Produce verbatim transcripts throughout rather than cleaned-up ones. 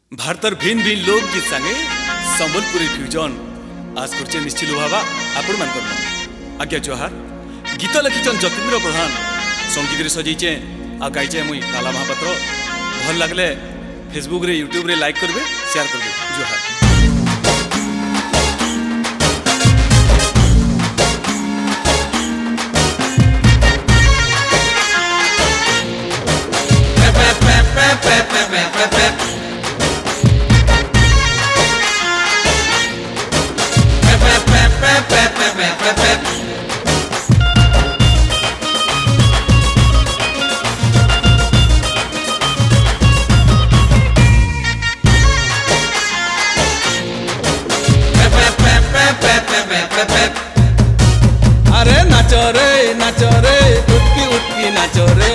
भारतर भिन्न भिन्न लोकगीत सांगे संबलपुरी फ्यूजन आज करचे निश्चिल भावा आपण मान आज्ञा जोहार गीत लिखिचन जतीन्द्र प्रधान संगीत रे सजैचे आ गाइचे मुई लाला महापात्र भल लागले फेसबुक रे यूट्यूब रे लाइक करबे शेयर करबे जोहार। अरे नाचो रे नाचो रे उठकी उठकी नाचो रे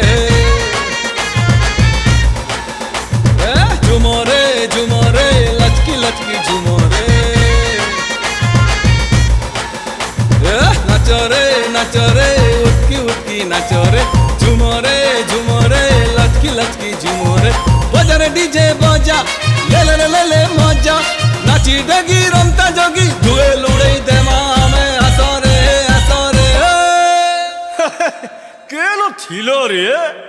झूमो रे झूमो रे लचकी लचकी झूमो रे नाचो रे नाचो रे उठकी उठकी नाचो रे झूमो रे झूमो रे लचकी लचकी झूमो रे बजा रे डीजे बजा ले ले ले ले मजा नाची डगी रमता जोगी धुए लुड़ई देमा हमें हसो रे हसो रे केलो थिलो रे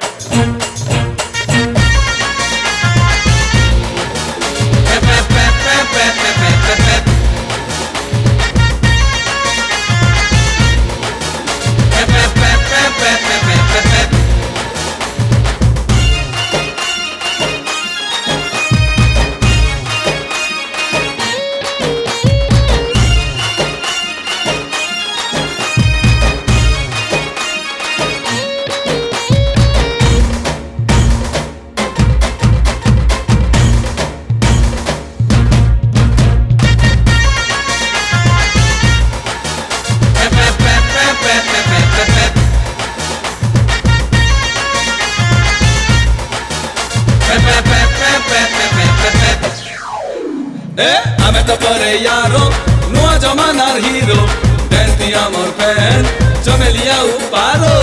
ए आमे तो परे यारो नुआ जमानार हीरो डेंटी आमर फैन चमेलिया उपारो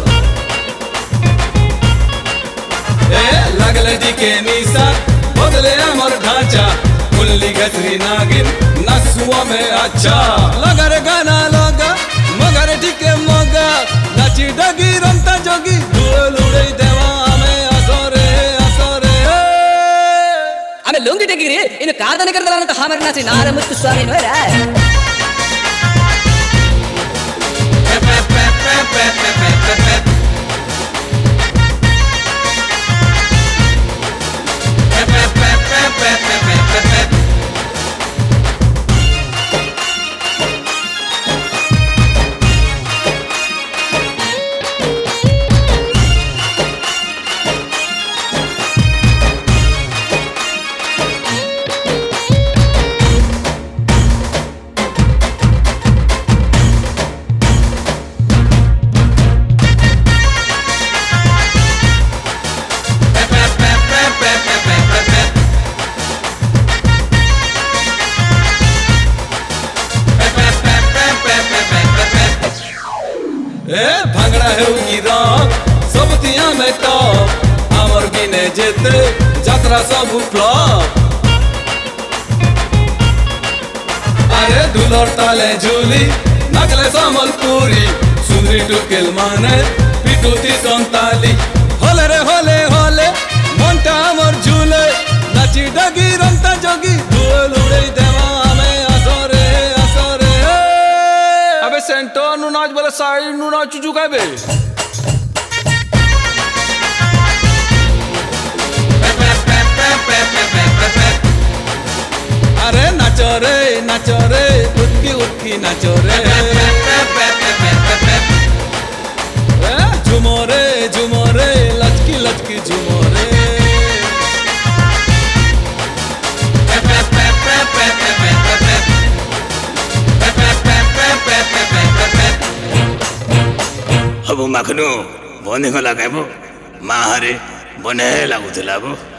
ए लागले डीके निशा बदले आमर ढांचा मुल्ली गजरी नागिन नसुआ में अच्छा लगा रे गाना लगा मगर डीके मगा नाची डगी रंता जोगी धुए लुड़ई देवा हमें हसो रे हसो रे आमे लुंगी टेगी रे इन कादने कर दलान तो हमर नाची नार मुत्तु स्वामी नोरा ए भांगड़ा है गिरा सब तिया में टॉप हमर गिने जेते यात्रा सब फ्लॉप अरे दुलर ताले झूली नकले संबलपुरी सुंदरी टुकेल माने पिटुती संताली होले रे होले होले मोंटा हमर झूले नाची डगी रंता जोगी धुए लुड़ई देवा हमें हसो रे हसो रे अबे सेंटर नु नाच बोले साइड नु नाच चुकाबे अरे नाचो रे नाचो रे उठकी उठकी नाचो रे झूमो रे झूमो रे लचकी लचकी झूमो रे हबु माखनु बने गला गाबो माहारे बने लागुथला बो।